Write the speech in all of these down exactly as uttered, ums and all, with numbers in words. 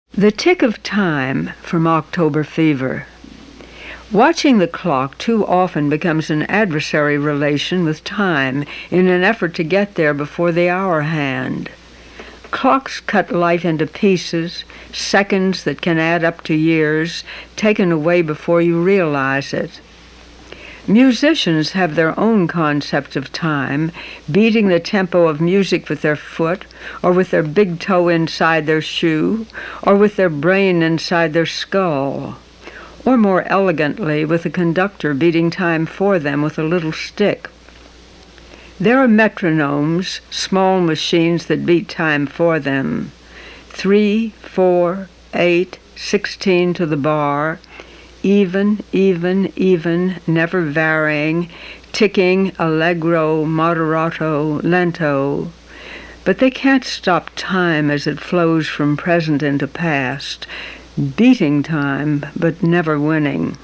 The Tick of Time from October Fever. Watching the clock too often becomes an adversary relation with time in an effort to get there before the hour hand. Clocks cut life into pieces, seconds that can add up to years, taken away before you realize it. Musicians have their own concept of time, beating the tempo of music with their foot, or with their big toe inside their shoe, or with their brain inside their skull, or more elegantly with a conductor beating time for them with a little stick. There are metronomes, small machines that beat time for them. Three, four, eight, sixteen to the bar, even, even, even, never varying, ticking allegro, moderato, lento. But they can't stop time as it flows from present into past, beating time but never winning.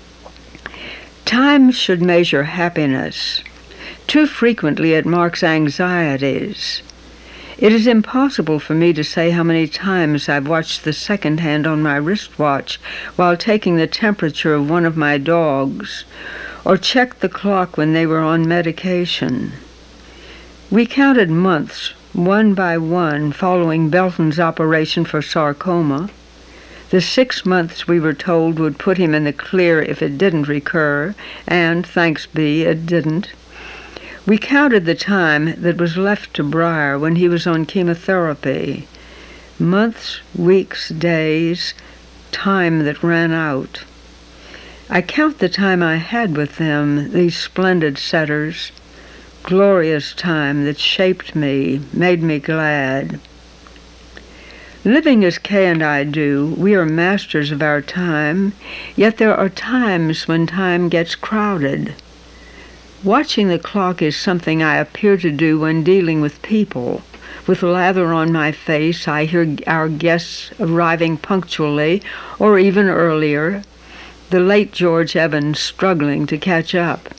Time should measure happiness. Too frequently it marks anxieties. It is impossible for me to say how many times I've watched the second hand on my wristwatch while taking the temperature of one of my dogs, or checked the clock when they were on medication. We counted months, one by one, following Belton's operation for sarcoma. The six months we were told would put him in the clear if it didn't recur, and, thanks be, it didn't. We counted the time that was left to Briar when he was on chemotherapy. Months, weeks, days, time that ran out. I count the time I had with them, these splendid setters. Glorious time that shaped me, made me glad. Living as Kay and I do, we are masters of our time, yet there are times when time gets crowded. Watching the clock is something I appear to do when dealing with people. With lather on my face, I hear our guests arriving punctually, or even earlier, the late George Evans struggling to catch up.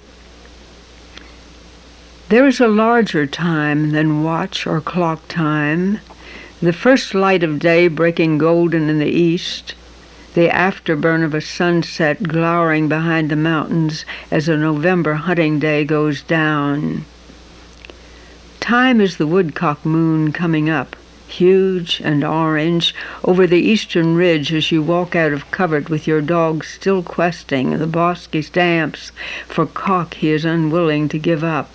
There is a larger time than watch or clock time, the first light of day breaking golden in the east, the afterburn of a sunset glowering behind the mountains as a November hunting day goes down. Time is the woodcock moon coming up, huge and orange, over the eastern ridge as you walk out of covert with your dog still questing the bosky stamps for cock he is unwilling to give up.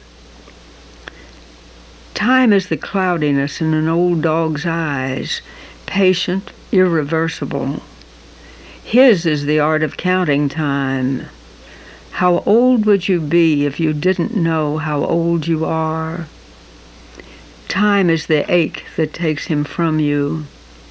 Time is the cloudiness in an old dog's eyes, patient, irreversible. His is the art of counting time. How old would you be if you didn't know how old you are? Time is the ache that takes him from you.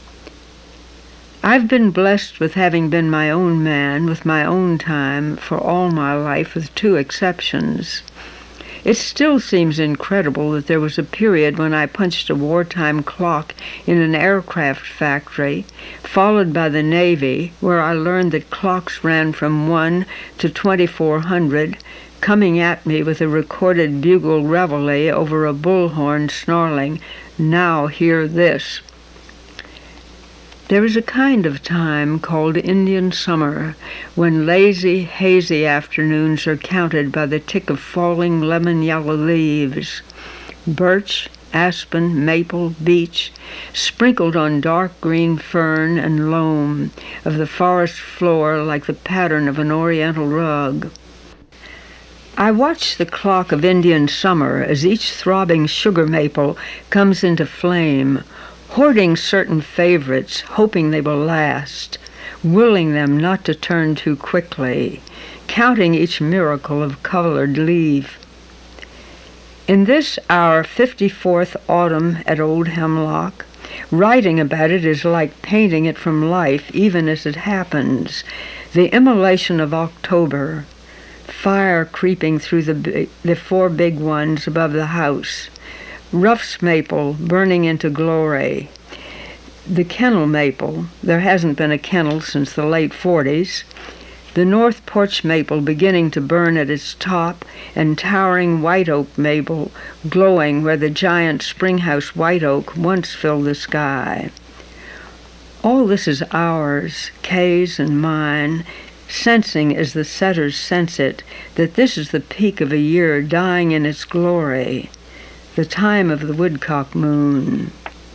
I've been blessed with having been my own man with my own time for all my life, with two exceptions. It still seems incredible that there was a period when I punched a wartime clock in an aircraft factory, followed by the Navy, where I learned that clocks ran from one to twenty-four hundred, coming at me with a recorded bugle reveille over a bullhorn snarling, "Now hear this." There is a kind of time called Indian summer, when lazy, hazy afternoons are counted by the tick of falling lemon-yellow leaves. Birch, aspen, maple, beech, sprinkled on dark green fern and loam of the forest floor like the pattern of an oriental rug. I watch the clock of Indian summer as each throbbing sugar maple comes into flame, hoarding certain favorites, hoping they will last, willing them not to turn too quickly, counting each miracle of colored leaf. In this our fifty-fourth autumn at Old Hemlock, writing about it is like painting it from life, even as it happens. The immolation of October, fire creeping through the, the four big ones above the house, Ruff's maple burning into glory, the kennel maple, there hasn't been a kennel since the late forties, the North Porch maple beginning to burn at its top, and towering white oak maple glowing where the giant springhouse white oak once filled the sky. All this is ours, Kay's and mine, sensing as the setters sense it, that this is the peak of a year dying in its glory, the time of the woodcock moon.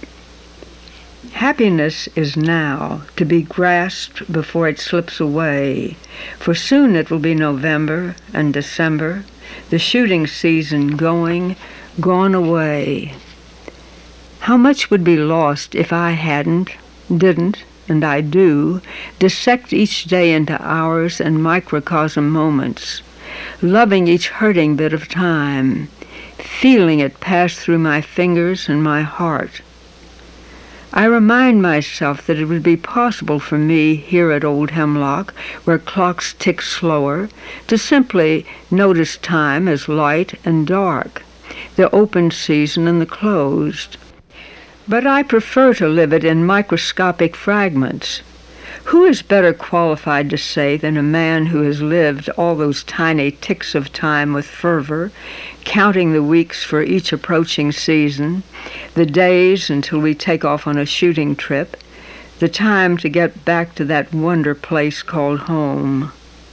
Happiness is now, to be grasped before it slips away, for soon it will be November and December, the shooting season going, gone away. How much would be lost if I hadn't, didn't, and I do, dissect each day into hours and microcosm moments, loving each hurting bit of time, feeling it pass through my fingers and my heart. I remind myself that it would be possible for me here at Old Hemlock, where clocks tick slower, to simply notice time as light and dark, the open season and the closed. But I prefer to live it in microscopic fragments. Who is better qualified to say than a man who has lived all those tiny ticks of time with fervor, counting the weeks for each approaching season, the days until we take off on a shooting trip, the time to get back to that wonder place called home.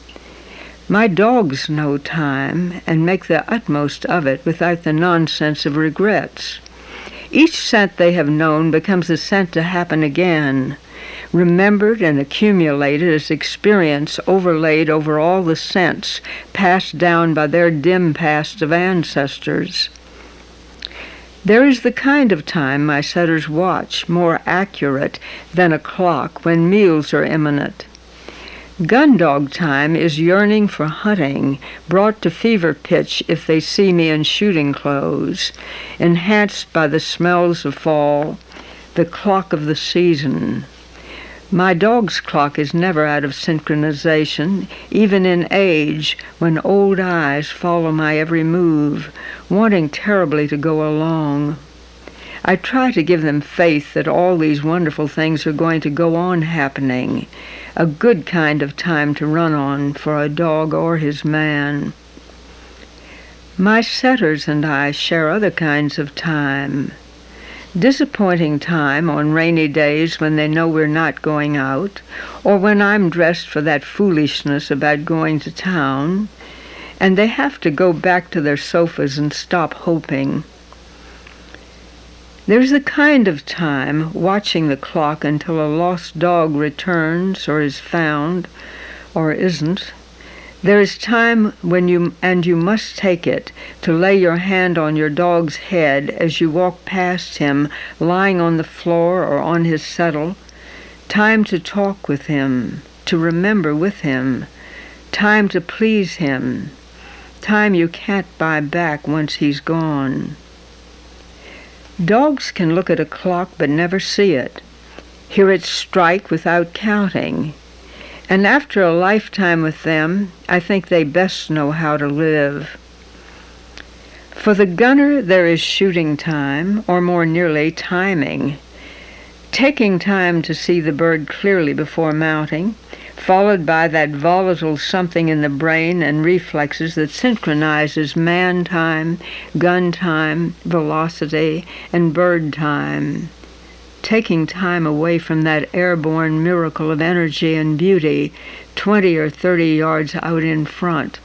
My dogs know time and make the utmost of it without the nonsense of regrets. Each scent they have known becomes a scent to happen again, remembered and accumulated as experience overlaid over all the scents passed down by their dim past of ancestors. There is the kind of time my setters watch, more accurate than a clock when meals are imminent. Gun dog time is yearning for hunting, brought to fever pitch if they see me in shooting clothes, enhanced by the smells of fall, the clock of the season. My dog's clock is never out of synchronization, even in age, when old eyes follow my every move, wanting terribly to go along. I try to give them faith that all these wonderful things are going to go on happening, a good kind of time to run on for a dog or his man. My setters and I share other kinds of time. Disappointing time on rainy days when they know we're not going out, or when I'm dressed for that foolishness about going to town, and they have to go back to their sofas and stop hoping. There's the kind of time watching the clock until a lost dog returns or is found or isn't. There is time when you, and you must take it, to lay your hand on your dog's head as you walk past him lying on the floor or on his settle. Time to talk with him, to remember with him. Time to please him. Time you can't buy back once he's gone. Dogs can look at a clock but never see it, hear it strike without counting. And after a lifetime with them, I think they best know how to live. For the gunner, there is shooting time, or more nearly, timing. Taking time to see the bird clearly before mounting, followed by that volatile something in the brain and reflexes that synchronizes man time, gun time, velocity, and bird time. Taking time away from that airborne miracle of energy and beauty twenty or thirty yards out in front.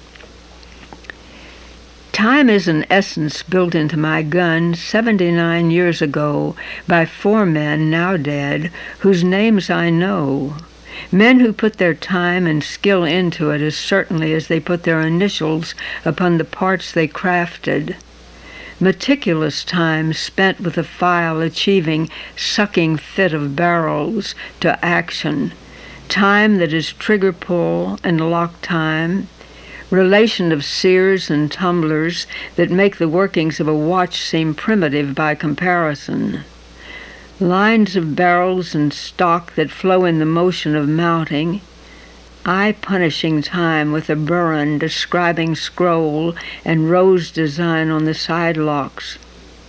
Time is an essence built into my gun seventy-nine years ago by four men now dead whose names I know. Men who put their time and skill into it as certainly as they put their initials upon the parts they crafted. Meticulous time spent with a file achieving sucking fit of barrels to action. Time that is trigger pull and lock time. Relation of sears and tumblers that make the workings of a watch seem primitive by comparison. Lines of barrels and stock that flow in the motion of mounting. Eye-punishing time with a burin describing scroll and rose design on the side locks.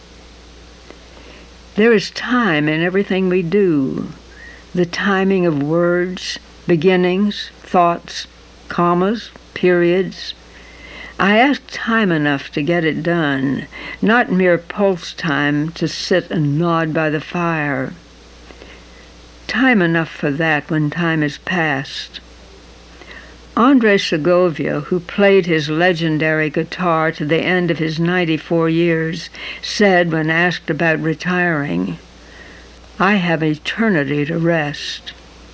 There is time in everything we do. The timing of words, beginnings, thoughts, commas, periods. I ask time enough to get it done, not mere pulse time to sit and nod by the fire. time enough for that when time is past. Andre Segovia, who played his legendary guitar to the end of his ninety-four years, said when asked about retiring, "I have eternity to rest."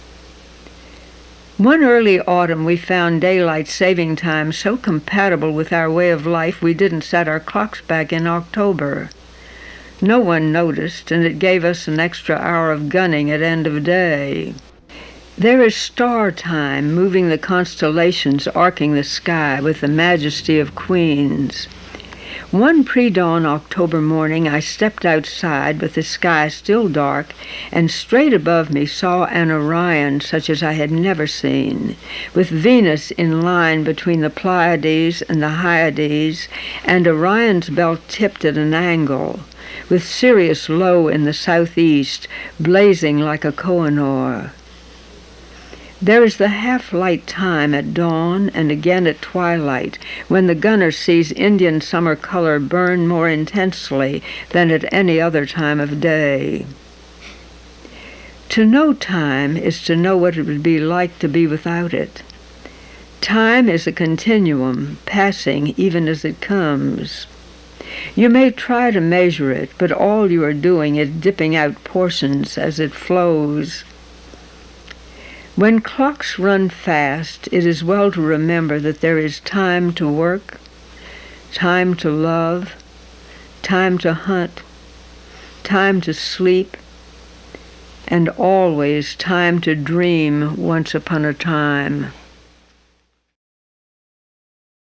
One early autumn we found daylight saving time so compatible with our way of life we didn't set our clocks back in October. No one noticed, and it gave us an extra hour of gunning at end of day. There is star time, moving the constellations, arcing the sky with the majesty of queens. One pre-dawn October morning I stepped outside with the sky still dark, and straight above me saw an Orion such as I had never seen, with Venus in line between the Pleiades and the Hyades, and Orion's belt tipped at an angle, with Sirius low in the southeast, blazing like a Kohinoor. There is the half-light time at dawn and again at twilight, when the gunner sees Indian summer color burn more intensely than at any other time of day. To know time is to know what it would be like to be without it. Time is a continuum, passing even as it comes. You may try to measure it, but all you are doing is dipping out portions as it flows. When clocks run fast, it is well to remember that there is time to work, time to love, time to hunt, time to sleep, and always time to dream once upon a time.